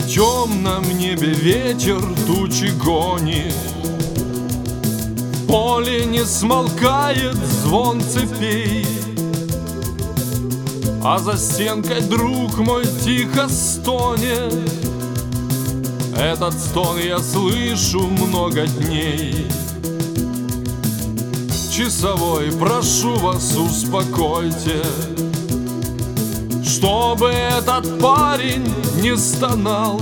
темном небе ветер тучи гонит, в поле не смолкает звон цепей, а за стенкой друг мой тихо стонет. Этот стон я слышу много дней. Часовой, прошу вас, успокойте, чтобы этот парень не стонал.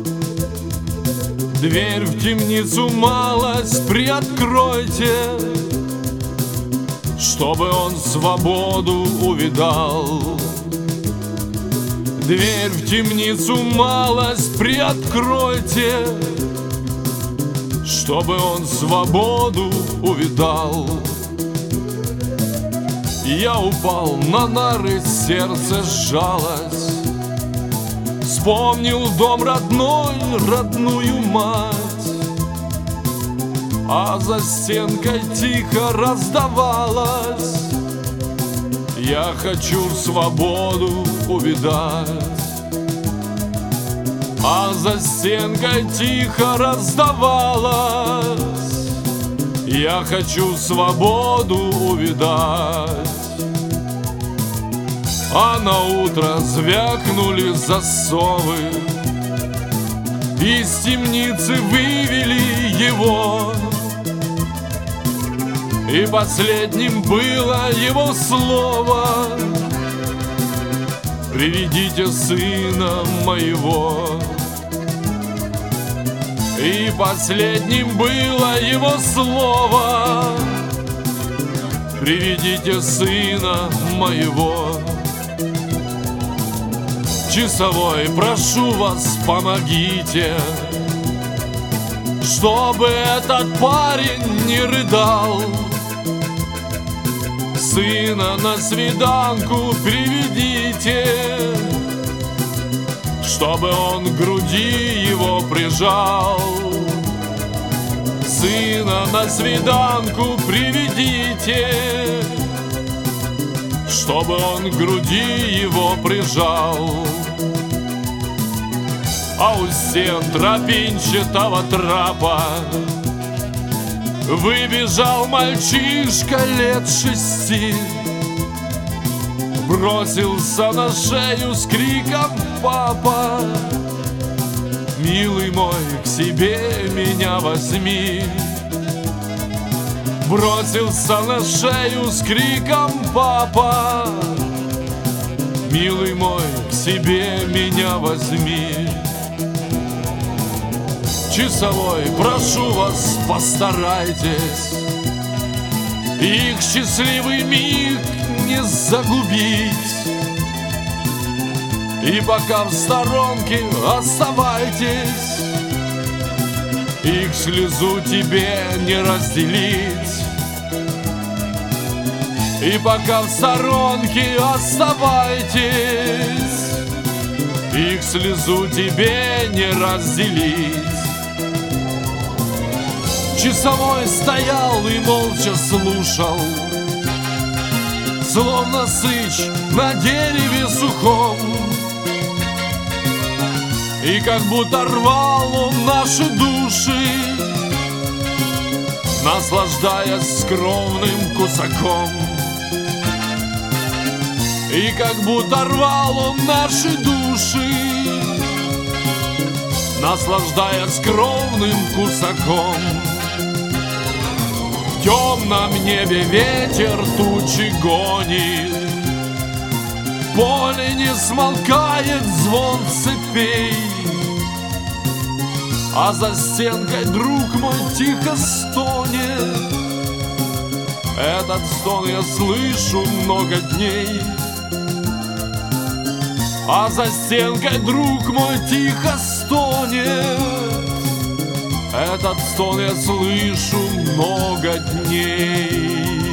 Дверь в темницу малость приоткройте, чтобы он свободу увидал. Дверь в темницу малость приоткройте, чтобы он свободу увидал. Я упал на нары, сердце сжалось, вспомнил дом родной, родную мать, а за стенкой тихо раздавалось: я хочу свободу увидать. А за стенкой тихо раздавалось: я хочу свободу увидать. А на утро звякнули засовы, из темницы вывели его, и последним было его слово: приведите сына моего. И последним было его слово: приведите сына моего. Часовой, прошу вас, помогите, чтобы этот парень не рыдал. Сына на свиданку приведите, чтобы он к груди его прижал. Сына на свиданку приведите, чтобы он к груди его прижал. А у стен тропинчатого трапа выбежал мальчишка лет 6, бросился на шею с криком: папа, милый мой, к себе меня возьми. Бросился на шею с криком: папа, милый мой, к себе меня возьми. Часовой, прошу вас, постарайтесь их счастливый миг не загубить. И пока в сторонке оставайтесь, их слезу тебе не разделить. И пока в сторонке оставайтесь, их слезу тебе не разделить. Часовой стоял и молча слушал, словно сыч на дереве сухом. И как будто рвал он наши души, наслаждаясь скромным кусаком. И как будто рвал он наши души, наслаждаясь скромным кусаком. В темном небе ветер тучи гонит, в поле не смолкает звон цепей, а за стенкой друг мой тихо стонет. Этот стон я слышу много дней. А за стенкой друг мой тихо стонет. Этот стон я слышу много дней.